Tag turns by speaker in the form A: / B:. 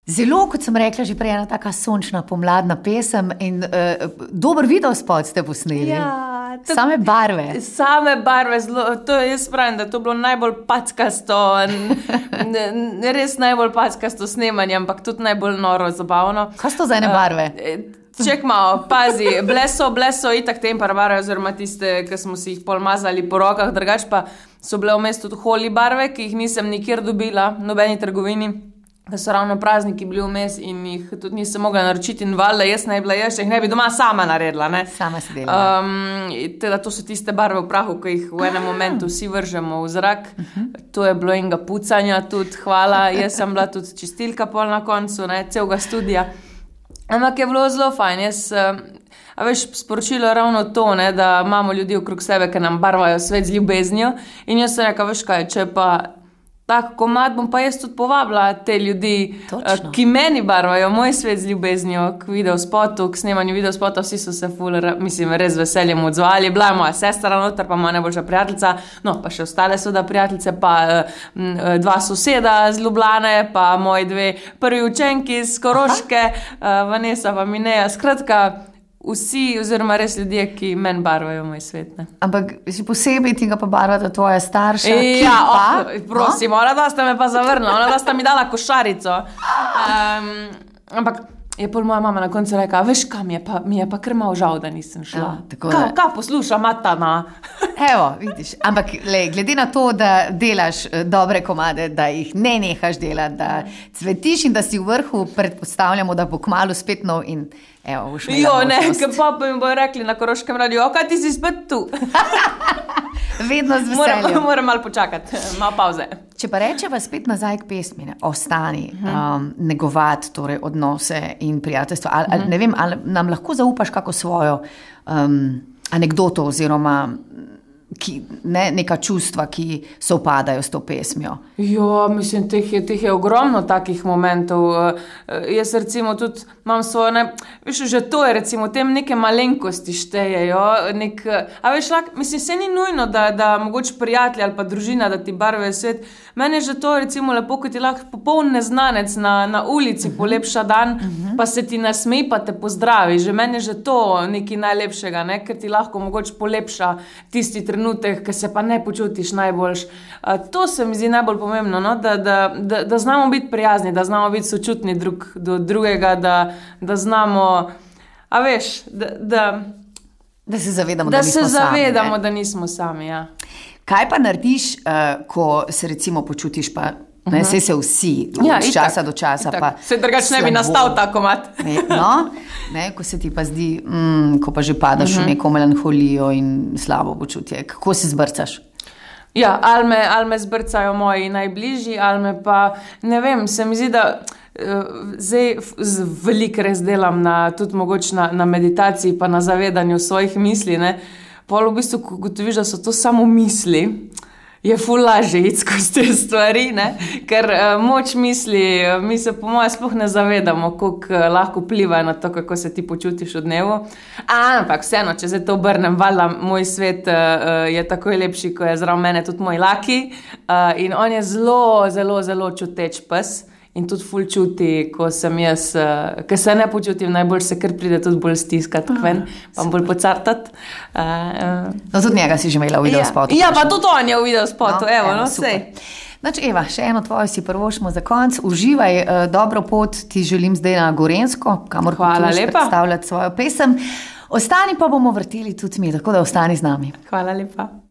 A: Zelo, kot sem rekla, že prej ena taka sončna pomladna pesem in dober videospot ste posneli.
B: Ja,
A: Same barve.
B: Same barve, jaz pravim, da to bilo najbolj packasto, res najbolj packasto snemanje, ampak tudi najbolj noro, zabavno.
A: Kaj so za ene barve?
B: Ček malo, pazi, bleso itak tempar barve, oziroma tiste, ki smo si jih pol mazali po rokah, drugač pa so bile vmes tudi holi barve, ki jih nisem nikjer dobila, nobeni trgovini. Da so ravno prazniki bili vmes in jih tudi nisem mogla naročiti in valjda jaz jih ne bi doma sama naredila, ne.
A: Sama si delala.
B: Teda to so tiste barve v prahu, ki jih v enem momentu vsi vržemo v zrak. To je bilo enega pucanja tudi, hvala. Jaz sem bila tudi čistilka pol na koncu, ne, celega studija. Ampak je bilo zelo fajn. A veš, sporočilo je ravno to, ne, da imamo ljudi okrog sebe, ki nam barvajo svet z ljubeznijo. In jaz sem rekla, veš kaj, če pa tak komad, bom pa jaz tudi povabila te ljudi, ki meni barvajo moj svet z ljubeznijo k videospotu, k snemanju videospota. Vsi so se res veseljem odzvali. Bila je moja sestra noter, pa moja najboljša prijateljica, no, pa še ostale so da prijateljice, pa dva soseda z Ljubljane, pa moji dve prvi učenki iz Koroške, Vanessa pa Mineja. Skratka, vsi, oziroma res ljudje, ki meni barvajo moj svet. Ne.
A: Ampak si posebej tega pa barvata tvoja starša,
B: prosim, ona da sta me pa zavrnila, ona da sta mi dala košarico. Ampak je pol moja mama na koncu rekla, veš kaj, mi je pa kar malo žal, da nisem šla. Kaj posluša matana?
A: Evo, vidiš, ampak glede na to, da delaš dobre komade, da jih ne nehaš delati, da cvetiš in da si v vrhu, predpostavljamo, da bo kmalu spet nov in evo, boš imela možnost.
B: Ker pa mi bojo rekli na Koroškem radiju, kaj ti si spet tu?
A: Vedno z veseljem.
B: Moram malo počakati, malo pauze.
A: Če pa rečeva spet nazaj k pesmi, ostani, negovati torej odnose in prijateljstva. Ne vem, ali nam lahko zaupaš kako svojo anekdoto oziroma neka čustva, ki se upadajo s to pesmijo.
B: Ja, mislim, teh je ogromno takih momentov. Jaz recimo tudi imam svoje, veš, že to je recimo, tem neke malenkosti štejejo, a veš, mislim, se ni nujno, da mogoče prijatelji ali pa družina, da ti barvajo svet. Meni je že to recimo lepo, ko ti lahko popoln neznanec na ulici polepša dan, pa se ti nasmeji, pa te pozdravi. Že meni je že to nekaj najlepšega, ne? Ker ti lahko mogoče polepša tisti trenutek, ki se pa ne počutiš najboljš. To se mi zdi najbolj pomembno, no? Da znamo biti prijazni, da znamo biti sočutni drug do drugega, da znamo, a veš,
A: da se zavedamo,
B: da nismo sami, ja.
A: Kaj pa narediš, ko se recimo počutiš pa, saj se vsi, od časa do časa pa
B: se drugač ne bi nastal ta komad.
A: Ko se ti pa zdi, ko pa že padaš v neko melanholijo in slabo počutje. Kako se zbrcaš?
B: Ja, ali me zbrcajo moji najbližji, ali me pa, ne vem, se mi zdi, da zdaj veliko res delam tudi mogoče na meditaciji pa na zavedanju svojih misli, ne. Pol v bistvu, ko gotoviš, da so to samo misli, je ful lažje iti skozi te stvari, ne? Ker moč misli, mi se po moje sploh ne zavedamo, koliko lahko vplivajo na to, kako se ti počutiš v dnevu. Ampak vseeno, če zdaj to obrnem, valjda moj svet je takoj lepši, ko je zraven mene tudi moj Laki in on je zelo, zelo, zelo čuteč pes. In tudi ful čuti, ko sem jaz, ko se ne počutim, najbolj se kar pride tudi bolj stiskati, pa bolj pocartati.
A: No, tudi njega si že imela v videospotu.
B: Ja, pa tudi on je v videospotu, sej.
A: Znači, Eva, še eno tvojo si prvošmo za konc. Uživaj, dobro pot ti želim zdaj na Gorenjsko, kamor hočeš predstavljati svojo pesem. Ostani pa bomo vrteli tudi mi, tako da ostani z nami.
B: Hvala lepa.